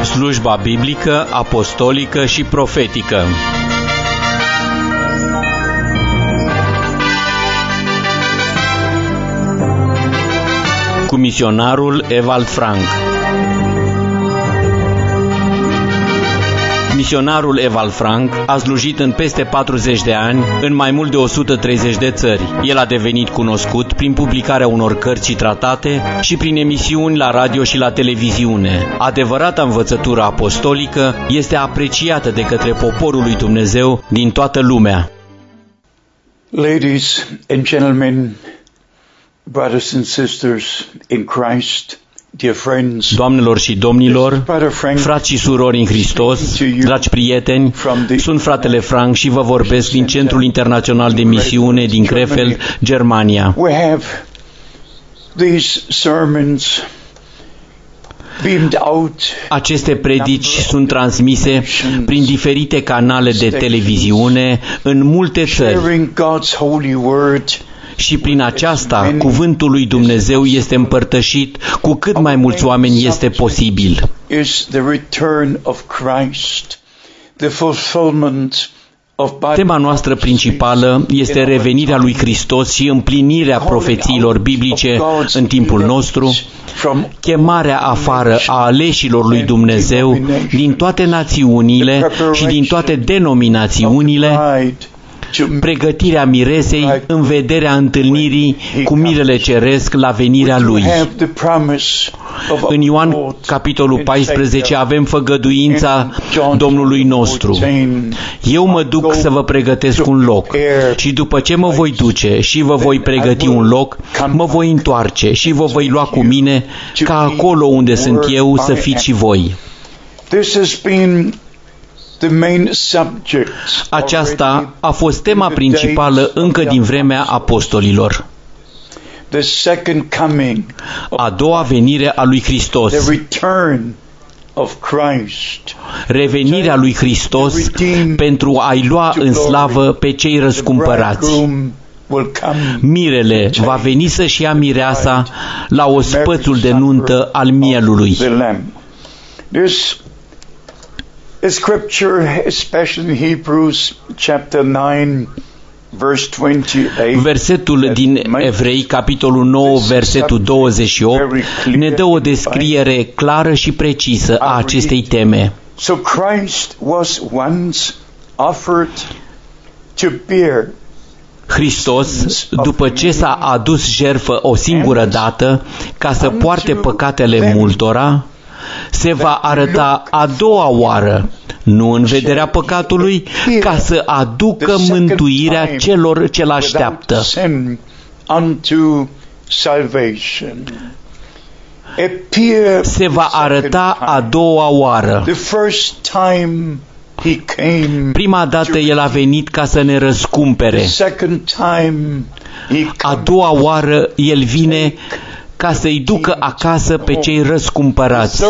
Slujba biblică, apostolică și profetică. Cu misionarul Ewald Frank. Misionarul Ewald Frank a slujit în peste 40 de ani în mai mult de 130 de țări. El a devenit cunoscut prin publicarea unor cărți și tratate și prin emisiuni la radio și la televiziune. Adevărata învățătură apostolică este apreciată de către poporul lui Dumnezeu din toată lumea. Ladies and gentlemen, brothers and sisters in Christ, dear friends, Doamnelor și domnilor, frați și surori în Hristos, dragi prieteni, sunt fratele Frank și vă vorbesc din Centrul Internațional de Misiune din Krefeld, Germania. We have these sermons beamed out. Aceste predici sunt transmise prin diferite canale de televiziune în multe țări. Sharing God's holy word. Și prin aceasta, cuvântul lui Dumnezeu este împărtășit cu cât mai mulți oameni este posibil. Tema noastră principală este revenirea lui Hristos și împlinirea profețiilor biblice în timpul nostru, chemarea afară a aleșilor lui Dumnezeu din toate națiunile și din toate denominațiunile, pregătirea miresei în vederea întâlnirii cu mirele ceresc la venirea lui. În Ioan capitolul 14 avem făgăduința Domnului nostru. Eu mă duc să vă pregătesc un loc și după ce mă voi duce și vă voi pregăti un loc, mă voi întoarce și vă voi lua cu mine ca acolo unde sunt eu să fiți și voi. Aceasta a fost tema principală încă din vremea apostolilor. A doua venire a lui Hristos. Revenirea lui Hristos pentru a-i lua în slavă pe cei răscumpărați. Mirele va veni să-și ia mireasa la ospățul de nuntă al mielului. A scripture, especially in Hebrews chapter 9, verse 28. Versetul din Evrei, capitolul 9, versetul 28, ne dă o descriere clară și precisă a acestei teme. So Christ was once offered to bear. Hristos, după ce s-a adus jertfă o singură dată ca să poarte păcatele multora, se va arăta a doua oară, nu în vederea păcatului, ca să aducă mântuirea celor ce l-așteaptă. Se va arăta a doua oară. Prima dată El a venit ca să ne răscumpere. A doua oară El vine ca să-i ducă acasă pe cei răscumpărați.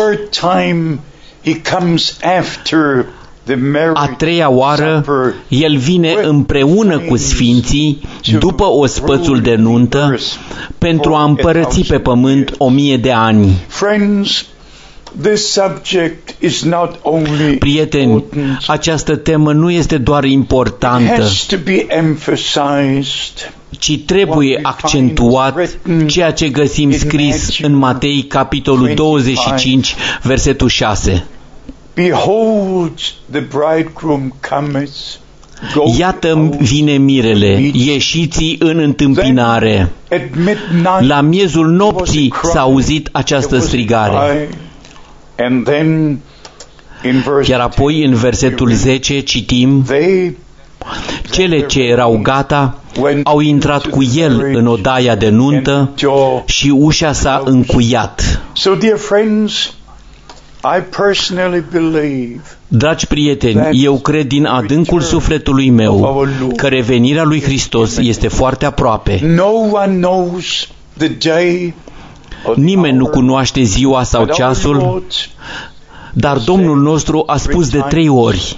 A treia oară, El vine împreună cu sfinții, după ospățul de nuntă, pentru a împărăți pe pământ 1000 de ani. Prieteni, această temă nu este doar importantă, ci trebuie accentuat ceea ce găsim scris în Matei, capitolul 25, versetul 6. Iată vine mirele, ieșiți în întâmpinare. La miezul nopții s-a auzit această strigare. Iar apoi în versetul 10 citim: cele ce erau gata au intrat cu El în odaia de nuntă și ușa s-a încuiat. Dragi prieteni, eu cred din adâncul sufletului meu că revenirea lui Hristos este foarte aproape. Nimeni nu cunoaște ziua sau ceasul, dar Domnul nostru a spus de 3 ori: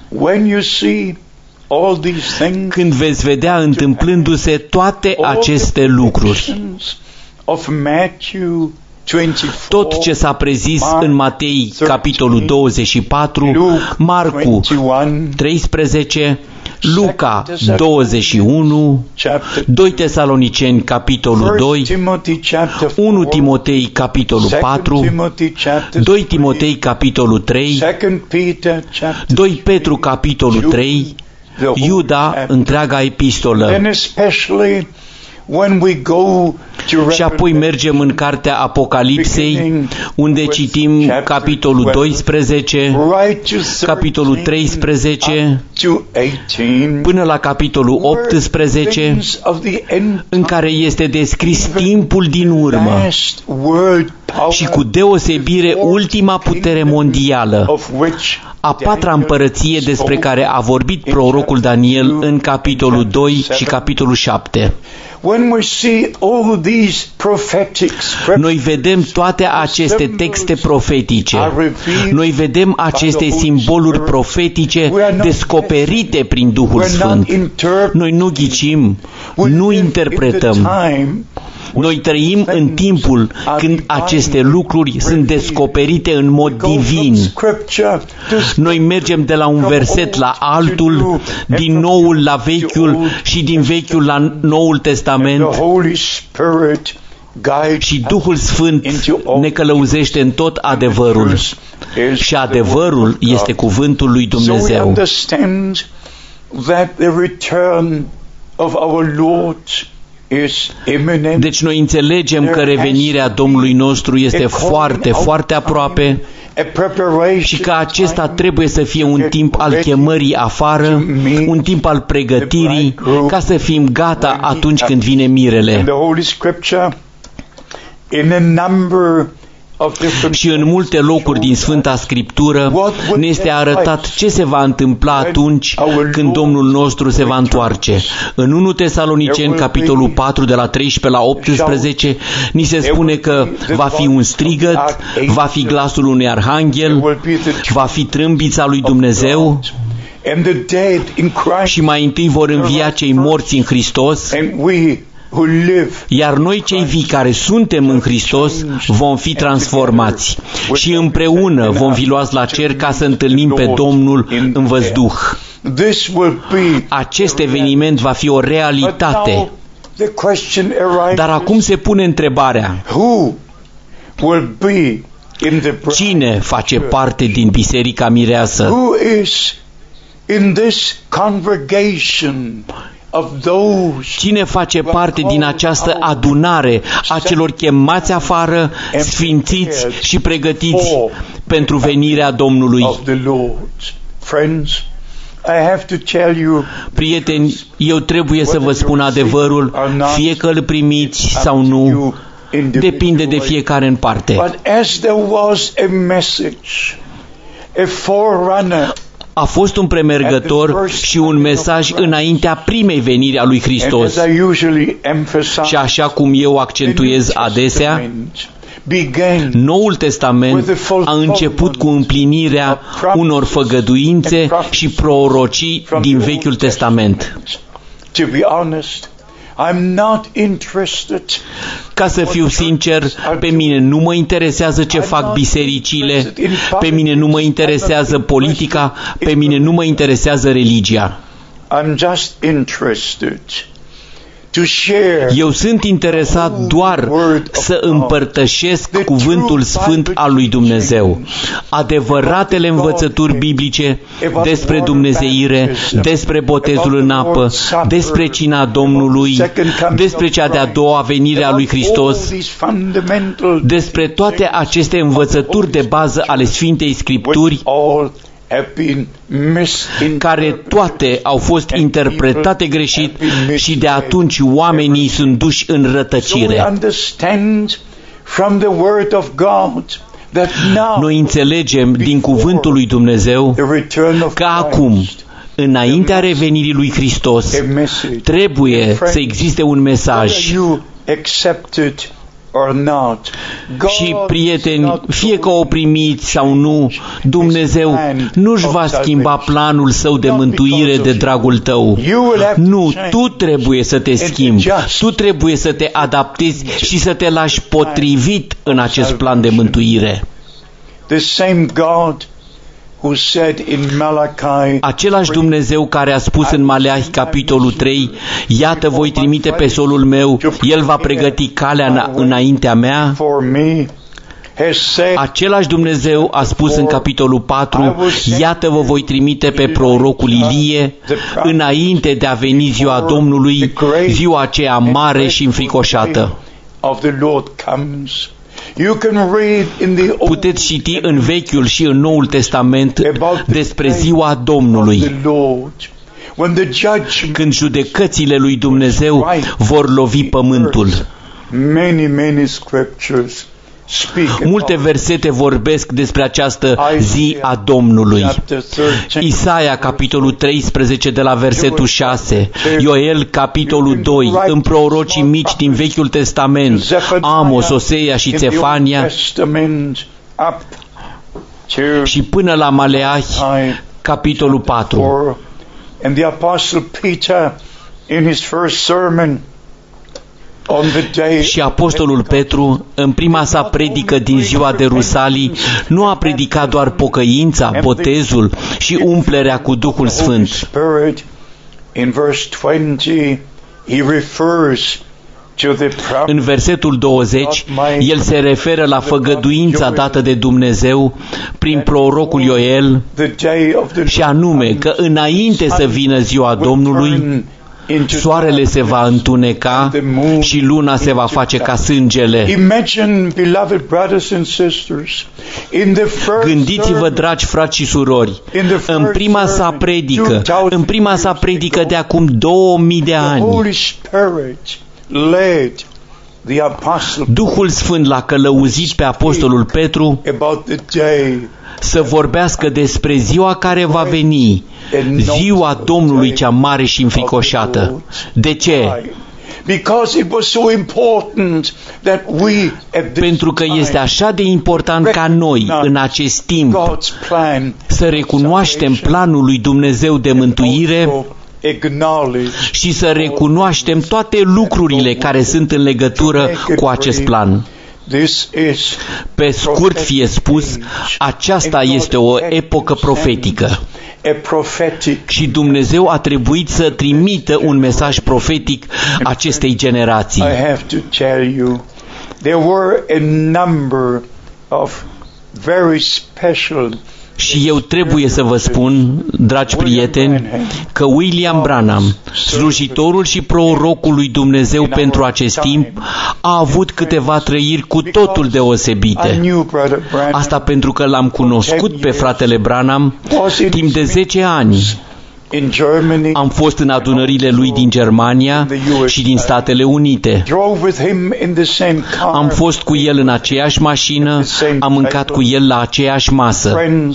când veți vedea întâmplându-se toate aceste lucruri. tot ce s-a prezis în Matei, capitolul 24, Marcu 13, Luca 21, 2 Tesaloniceni, capitolul 2, 1 Timotei, capitolul 4, 2 Timotei, capitolul 3, 2 Petru, capitolul 3, Iuda, întreaga epistolă. Și apoi mergem în cartea Apocalipsei, unde citim capitolul 12, capitolul 13, până la capitolul 18, în care este descris timpul din urmă și cu deosebire ultima putere mondială, a patra împărăție despre care a vorbit prorocul Daniel în capitolul 2 și capitolul 7. Noi vedem toate aceste texte profetice. Noi vedem aceste simboluri profetice descoperite prin Duhul Sfânt. Noi nu ghicim, nu interpretăm. Noi trăim în timpul când aceste lucruri sunt descoperite în mod divin. Noi mergem de la un verset la altul, din Noul la Vechiul și din Vechiul la Noul Testament, și Duhul Sfânt ne călăuzește în tot adevărul. Și adevărul este cuvântul lui Dumnezeu. Deci noi înțelegem că revenirea Domnului nostru este foarte, foarte aproape și că acesta trebuie să fie un timp al chemării afară, un timp al pregătirii, ca să fim gata atunci când vine mirele. Și în multe locuri din Sfânta Scriptură ne este arătat ce se va întâmpla atunci când Domnul nostru se va întoarce. În 1 Tesaloniceni, capitolul 4, de la 13 la 18, ni se spune că va fi un strigăt, va fi glasul unui arhanghel, va fi trâmbița lui Dumnezeu, și mai întâi vor învia cei morți în Hristos, iar noi cei vii care suntem în Hristos vom fi transformați și împreună vom fi luați la cer ca să întâlnim pe Domnul în văzduh. Acest eveniment va fi o realitate. Dar acum se pune întrebarea: cine face parte din Biserica Mireasă? Cine face parte din această adunare a celor chemați afară, sfințiți și pregătiți pentru venirea Domnului? Prieteni, eu trebuie să vă spun adevărul, fie că îl primiți sau nu, depinde de fiecare în parte. A fost un premergător și un mesaj înaintea primei veniri a lui Hristos. Și așa cum eu accentuez adesea, Noul Testament a început cu împlinirea unor făgăduințe și prorocii din Vechiul Testament. Ca să fiu sincer, pe mine nu mă interesează ce fac bisericile, pe mine nu mă interesează politica, pe mine nu mă interesează religia. Eu sunt interesat doar să împărtășesc cuvântul sfânt al lui Dumnezeu, adevăratele învățături biblice despre dumnezeire, despre botezul în apă, despre cina Domnului, despre cea de-a doua venire a lui Hristos, despre toate aceste învățături de bază ale Sfintei Scripturi, care toate au fost interpretate greșit și de atunci oamenii sunt duși în rătăcire. Noi înțelegem din cuvântul lui Dumnezeu că acum, înaintea revenirii lui Hristos, trebuie să existe un mesaj. Și, prieteni, fie că o primiți sau nu, Dumnezeu nu-și va schimba planul său de mântuire de dragul tău. Nu, tu trebuie să te schimbi, tu trebuie să te adaptezi și să te lași potrivit în acest plan de mântuire. Același Dumnezeu care a spus în Maleahi capitolul 3, iată voi trimite pe solul meu, el va pregăti calea înaintea mea. Același Dumnezeu a spus în capitolul 4, iată vă voi trimite pe prorocul Ilie înainte de a veni ziua Domnului, ziua aceea mare și înfricoșată. Puteți citi în Vechiul și în Noul Testament despre ziua Domnului, când judecățile lui Dumnezeu vor lovi pământul. Multe versete vorbesc despre această zi a Domnului. Isaia, capitolul 13, de la versetul 6, Ioel, capitolul 2, în prorocii mici din Vechiul Testament, Amos, Osea și Țefania, și până la Maleahi, capitolul 4. And the Apostle Peter, in his first sermon, și apostolul Petru, în prima sa predică din ziua de Rusalii, nu a predicat doar pocăința, botezul și umplerea cu Duhul Sfânt. În versetul 20, el se referă la făgăduința dată de Dumnezeu prin prorocul Ioel, și anume că înainte să vină ziua Domnului, soarele se va întuneca și luna se va face ca sângele. Gândiți-vă, dragi frați și surori, în prima sa predică de acum 2000 de ani, Duhul Sfânt l-a călăuzit pe apostolul Petru să vorbească despre ziua care va veni, ziua Domnului cea mare și înfricoșată. De ce? Pentru că este așa de important ca noi, în acest timp, să recunoaștem planul lui Dumnezeu de mântuire și să recunoaștem toate lucrurile care sunt în legătură cu acest plan. Pe scurt fie spus, aceasta este o epocă profetică. Și Dumnezeu a trebuit să trimită un mesaj profetic acestei generații. Și eu trebuie să vă spun, dragi prieteni, că William Branham, slujitorul și prorocul lui Dumnezeu pentru acest timp, a avut câteva trăiri cu totul deosebite. Asta pentru că l-am cunoscut pe fratele Branham timp de 10 ani. Am fost în adunările lui din Germania și din Statele Unite. Am fost cu el în aceeași mașină, am mâncat cu el la aceeași masă.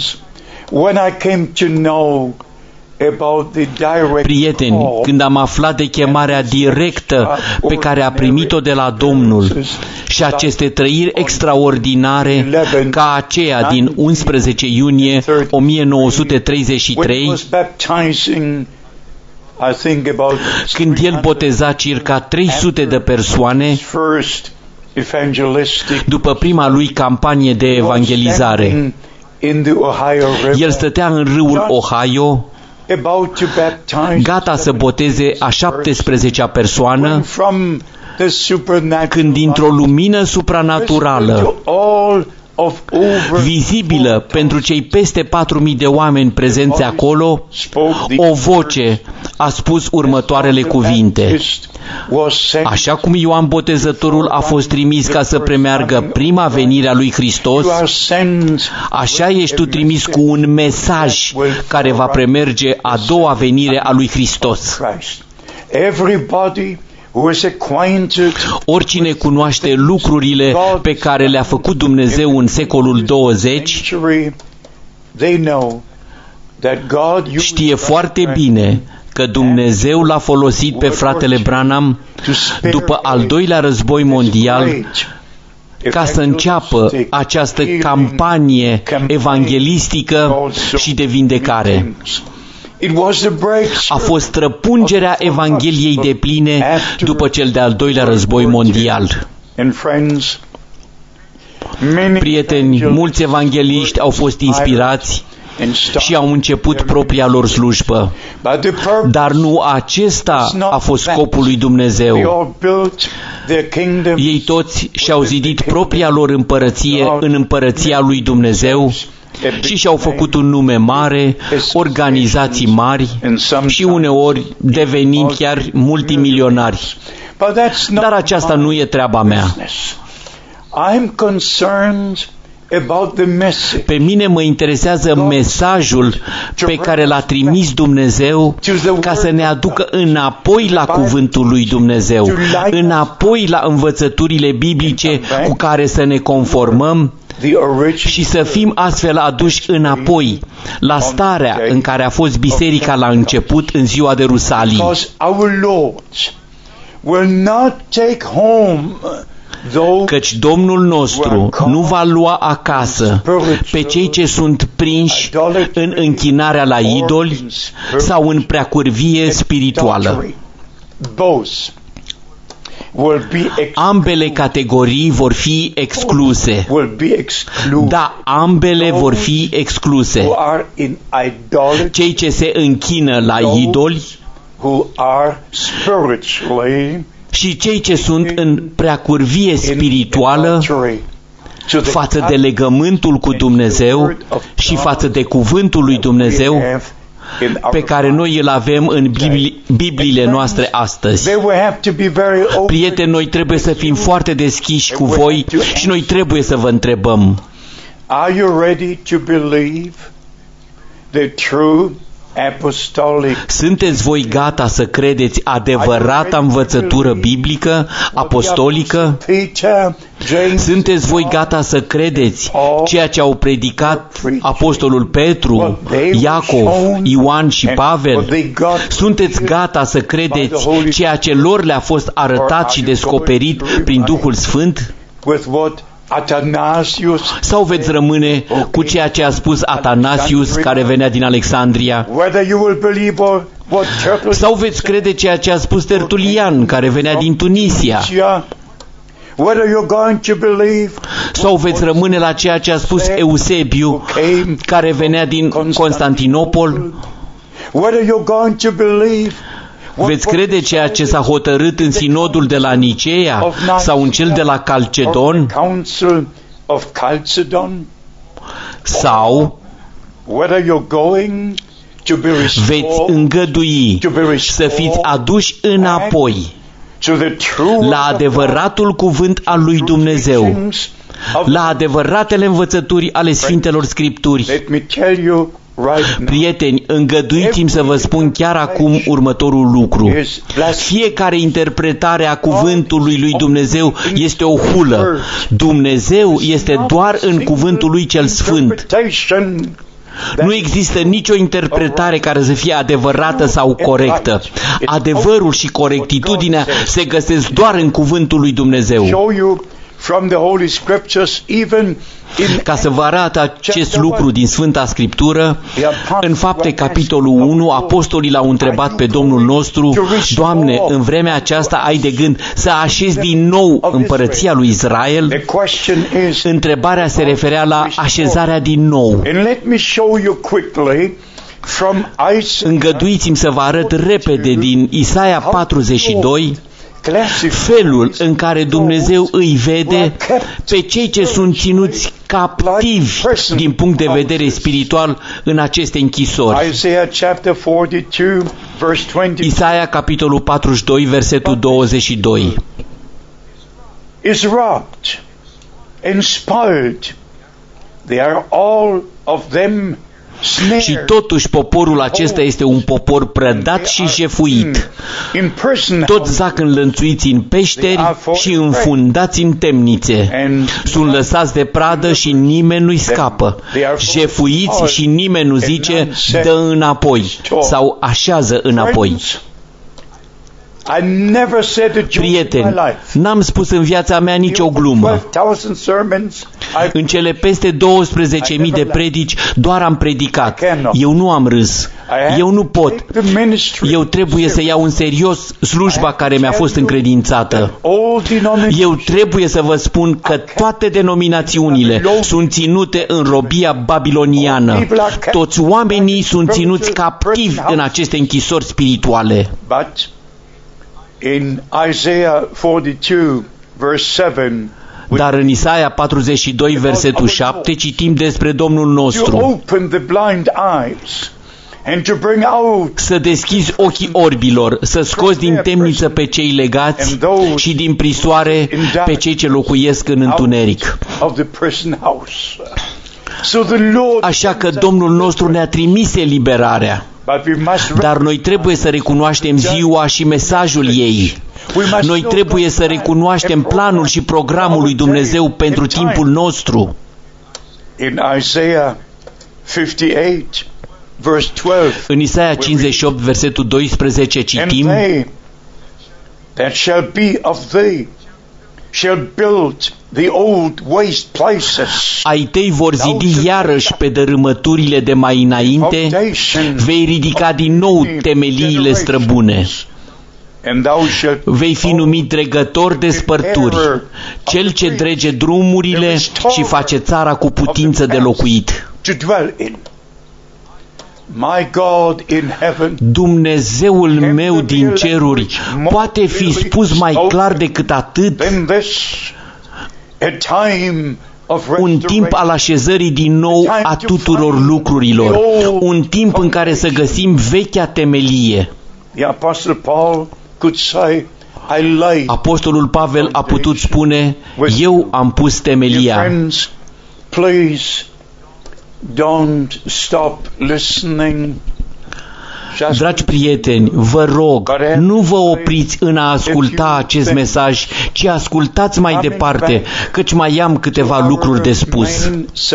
Prieteni, când am aflat de chemarea directă pe care a primit-o de la Domnul și aceste trăiri extraordinare ca aceea din 11 iunie 1933, când el boteza circa 300 de persoane după prima lui campanie de evangelizare. El stătea în râul Ohio, gata să boteze a 17-a persoană, când dintr-o lumină supranaturală, vizibilă pentru cei peste 4.000 de oameni prezenți acolo, o voce a spus următoarele cuvinte: așa cum Ioan Botezătorul a fost trimis ca să premeargă prima venire a lui Hristos, așa ești tu trimis cu un mesaj care va premerge a doua venire a lui Hristos. Oricine cunoaște lucrurile pe care le-a făcut Dumnezeu în secolul 20, știe foarte bine că Dumnezeu l-a folosit pe fratele Branham după al doilea război mondial ca să înceapă această campanie evanghelistică și de vindecare. A fost străpungerea Evangheliei depline după cel de-al doilea război mondial. Prieteni, mulți evangeliști au fost inspirați și au început propria lor slujbă. Dar nu acesta a fost scopul lui Dumnezeu. Ei toți și-au zidit propria lor împărăție în împărăția lui Dumnezeu și și-au făcut un nume mare, organizații mari și uneori devenind chiar multimilionari. Dar aceasta nu e treaba mea. Pe mine mă interesează mesajul pe care l-a trimis Dumnezeu ca să ne aducă înapoi la cuvântul lui Dumnezeu, înapoi la învățăturile biblice cu care să ne conformăm și să fim astfel aduși înapoi la starea în care a fost biserica la început în ziua de Rusalii. Căci Domnul nostru nu va lua acasă pe cei ce sunt prinși în închinarea la idoli sau în preacurvie spirituală. Ambele categorii vor fi excluse. Da, ambele vor fi excluse. Cei ce se închină la idoli și cei ce sunt în preacurvie spirituală față de legământul cu Dumnezeu și față de cuvântul lui Dumnezeu pe care noi îl avem în Bibliile noastre astăzi. Prieteni, noi trebuie să fim foarte deschiși cu voi și noi trebuie să vă întrebăm: Are you ready to believe the true apostolic? Sunteți voi gata să credeți adevărata învățătură biblică, apostolică? Sunteți voi gata să credeți ceea ce au predicat apostolul Petru, Iacov, Ioan și Pavel? Sunteți gata să credeți ceea ce lor le-a fost arătat și descoperit prin Duhul Sfânt? Sau veți rămâne cu ceea ce a spus Atanasius, care venea din Alexandria? Sau veți crede ceea ce a spus Tertulian, care venea din Tunisia? Sau veți rămâne la ceea ce a spus Eusebiu, care venea din Constantinopol? Veți crede ceea ce s-a hotărât în sinodul de la Niceea sau în cel de la Calcedon? Sau veți îngădui să fiți aduși înapoi la adevăratul cuvânt al lui Dumnezeu, la adevăratele învățături ale Sfintelor Scripturi? Prieteni, îngăduiți-mi să vă spun chiar acum următorul lucru. Fiecare interpretare a cuvântului lui Dumnezeu este o hulă. Dumnezeu este doar în cuvântul lui cel sfânt. Nu există nicio interpretare care să fie adevărată sau corectă. Adevărul și corectitudinea se găsesc doar în cuvântul lui Dumnezeu. Ca să vă arăt acest lucru din Sfânta Scriptură, în Fapte, capitolul 1, apostolii l-au întrebat pe Domnul nostru: Doamne, în vremea aceasta ai de gând să așezi din nou împărăția lui Israel? Întrebarea se referea la așezarea din nou. Îngăduiți-mi să vă arăt repede din Isaia 42 felul în care Dumnezeu îi vede pe cei ce sunt ținuți captivi din punct de vedere spiritual în aceste închisori. Isaia, capitolul 42, versetul 22. Is robbed and spoiled. They are all of them. Și totuși poporul acesta este un popor prădat și jefuit. Toți zac înlănțuiți în peșteri și înfundați în temnițe. Sunt lăsați de pradă și nimeni nu-i scapă. Jefuiți și nimeni nu zice: dă înapoi sau așează înapoi. Prieteni, n-am spus în viața mea nicio glumă. În cele peste 12.000 de predici doar am predicat. Eu nu am râs. Eu nu pot. Eu trebuie să iau în serios slujba care mi-a fost încredințată. Eu trebuie să vă spun că toate denominațiunile sunt ținute în robia babiloniană. Toți oamenii sunt ținuți captivi în aceste închisori spirituale. In Isaiah 42, verse 7, dar în Isaia 42, versetul 7, citim despre Domnul nostru: să deschizi ochii orbilor, să scoți din temniță pe cei legați și din prisoare pe cei ce locuiesc în întuneric. Așa că Domnul nostru ne-a trimis eliberarea. Dar noi trebuie să recunoaștem ziua și mesajul ei. Noi trebuie să recunoaștem planul și programul lui Dumnezeu pentru timpul nostru. În Isaia 58, versetul 12, citim: ai tăi vor zidi iarăși pe dărâmăturile de mai înainte, vei ridica din nou temeliile străbune. Vei fi numit dregător de spărturi, cel ce drege drumurile și face țara cu putință de locuit. Dumnezeul meu din ceruri poate fi spus mai clar decât atât. Un timp al așezării din nou a tuturor lucrurilor, un timp în care să găsim vechea temelie. Apostolul Pavel a putut spune: eu am pus temelia. Don't stop listening. Dragi prieteni, vă rog, nu vă opriți în a asculta acest mesaj, ci ascultați mai departe, căci mai am câteva lucruri de spus.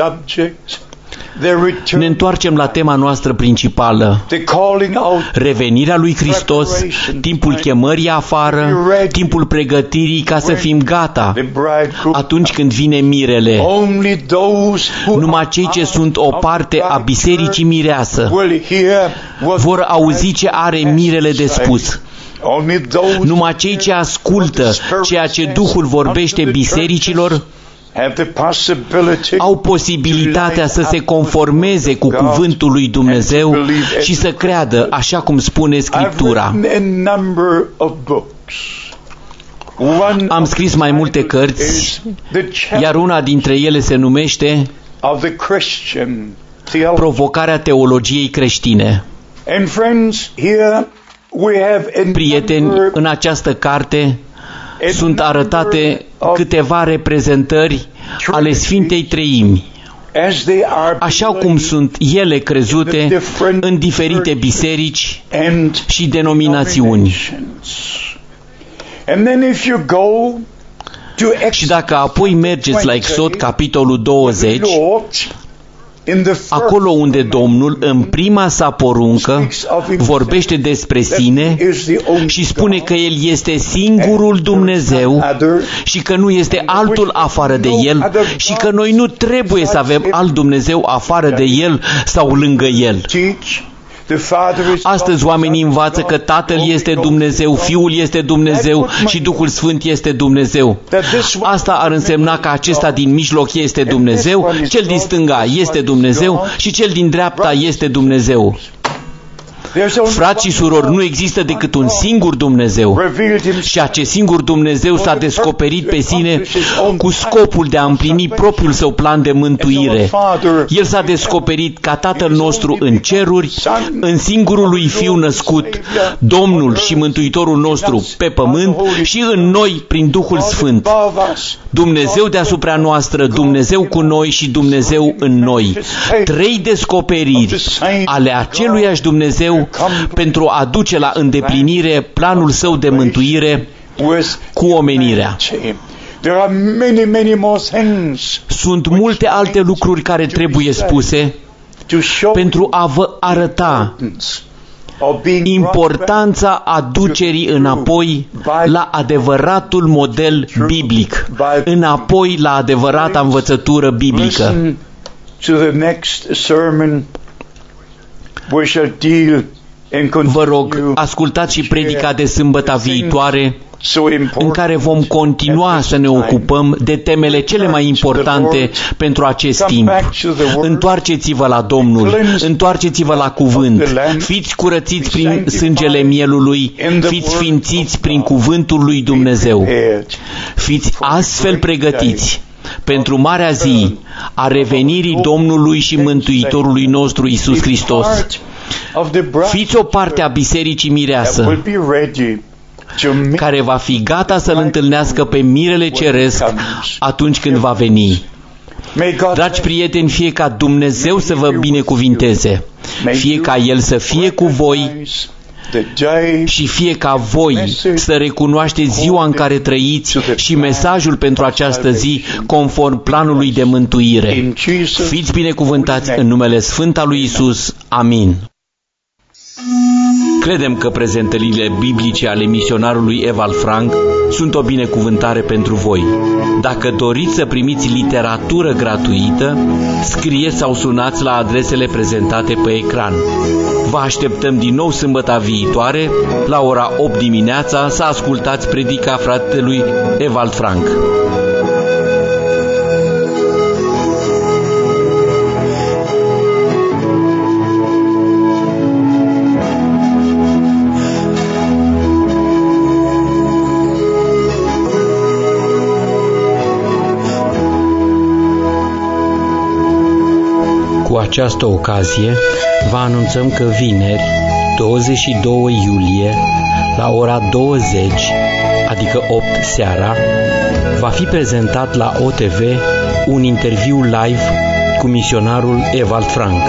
Ne întoarcem la tema noastră principală: revenirea lui Hristos, timpul chemării afară, timpul pregătirii ca să fim gata atunci când vine mirele. Numai cei ce sunt o parte a bisericii mireasă vor auzi ce are mirele de spus. Numai cei ce ascultă ceea ce Duhul vorbește bisericilor au posibilitatea să se conformeze cu cuvântul lui Dumnezeu și să creadă așa cum spune Scriptura. Am scris mai multe cărți, iar una dintre ele se numește Provocarea teologiei creștine. Prieteni, în această carte sunt arătate câteva reprezentări ale Sfintei Treimi, așa cum sunt ele crezute în diferite biserici și denominațiuni. Și dacă apoi mergeți la Exod, capitolul 20, acolo unde Domnul, în prima sa poruncă, vorbește despre sine și spune că El este singurul Dumnezeu și că nu este altul afară de El și că noi nu trebuie să avem alt Dumnezeu afară de El sau lângă El. Astăzi oamenii învață că Tatăl este Dumnezeu, Fiul este Dumnezeu și Duhul Sfânt este Dumnezeu. Asta ar însemna că acesta din mijloc este Dumnezeu, cel din stânga este Dumnezeu și cel din dreapta este Dumnezeu. Frați și surori, nu există decât un singur Dumnezeu și acest singur Dumnezeu s-a descoperit pe sine cu scopul de a împlini propriul său plan de mântuire. El s-a descoperit ca Tatăl nostru în ceruri, în singurul lui Fiu născut, Domnul și Mântuitorul nostru pe pământ și în noi prin Duhul Sfânt. Dumnezeu deasupra noastră, Dumnezeu cu noi și Dumnezeu în noi. Trei descoperiri ale aceluiași Dumnezeu pentru a duce la îndeplinire planul său de mântuire cu omenirea. Sunt multe alte lucruri care trebuie spuse pentru a vă arăta importanța aducerii înapoi la adevăratul model biblic, înapoi la adevărata învățătură biblică. Vă rog, ascultați și predica de sâmbătă viitoare, în care vom continua să ne ocupăm de temele cele mai importante pentru acest timp. Întoarceți-vă la Domnul, întoarceți-vă la cuvânt, fiți curățiți prin sângele mielului, fiți sfințiți prin cuvântul lui Dumnezeu. Fiți astfel pregătiți pentru marea zi a revenirii Domnului și Mântuitorului nostru Iisus Hristos. Fiți o parte a Bisericii Mireasă, care va fi gata să-L întâlnească pe Mirele Ceresc atunci când va veni. Dragi prieteni, fie ca Dumnezeu să vă binecuvinteze, fie ca El să fie cu voi și fie ca voi să recunoașteți ziua în care trăiți și mesajul pentru această zi conform planului de mântuire. Fiți binecuvântați în numele Sfânt al lui Iisus. Amin. Credem că prezentările biblice ale misionarului Ewald Frank sunt o binecuvântare pentru voi. Dacă doriți să primiți literatură gratuită, scrieți sau sunați la adresele prezentate pe ecran. Vă așteptăm din nou sâmbăta viitoare, la ora 8 dimineața, să ascultați predica fratelui Ewald Frank. Cu această ocazie, vă anunțăm că vineri, 22 iulie, la ora 20, adică 8 seara, va fi prezentat la OTV un interviu live cu misionarul Ewald Frank.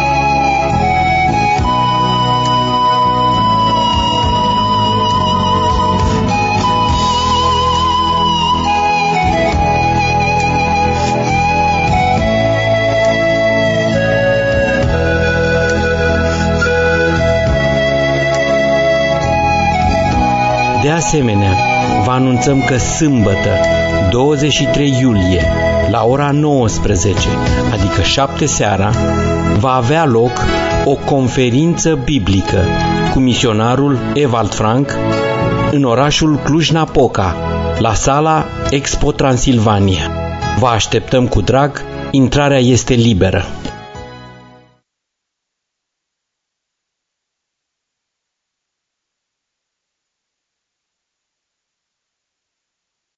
De asemenea, vă anunțăm că sâmbătă, 23 iulie, la ora 19, adică 7 seara, va avea loc o conferință biblică cu misionarul Ewald Frank în orașul Cluj-Napoca, la sala Expo Transilvania. Vă așteptăm cu drag, intrarea este liberă.